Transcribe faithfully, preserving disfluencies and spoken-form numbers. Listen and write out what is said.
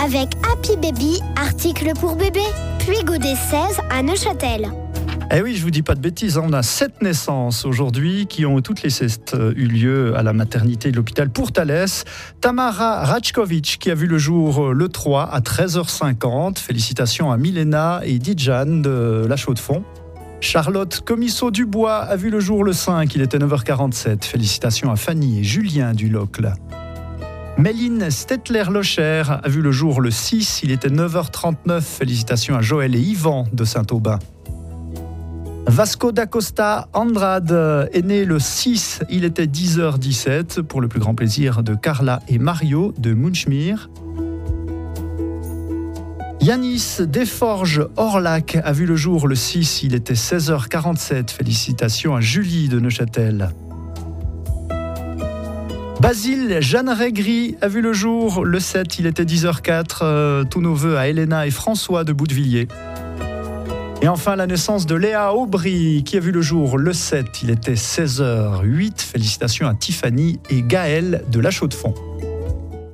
avec Happy Baby, article pour bébé. Puis Godet seize à Neuchâtel. Eh oui, je vous dis pas de bêtises, hein. On a sept naissances aujourd'hui qui ont toutes les sept eu lieu à la maternité de l'hôpital Pourtalès. Tamara Rajkovic qui a vu le jour le trois à treize heures cinquante. Félicitations à Milena et Dijan de La Chaux-de-Fonds. Charlotte Comisso-Dubois a vu le jour le cinq, il était neuf heures quarante-sept. Félicitations à Fanny et Julien du Locle. Méline Stettler-Locher a vu le jour le six, il était neuf heures trente-neuf. Félicitations à Joël et Yvan de Saint-Aubin. Vasco da Costa Andrade est né le six, il était dix heures dix-sept, pour le plus grand plaisir de Carla et Mario de Munchmir. Yanis Desforges Orlac a vu le jour le six, il était seize heures quarante-sept. Félicitations à Julie de Neuchâtel. Basile Jeanne-Régry a vu le jour le sept, il était dix heures quatre. Euh, tous nos vœux à Elena et François de Boutevilliers. Et enfin, la naissance de Léa Aubry, qui a vu le jour le sept, il était seize heures huit. Félicitations à Tiffany et Gaël de La Chaux-de-Fonds.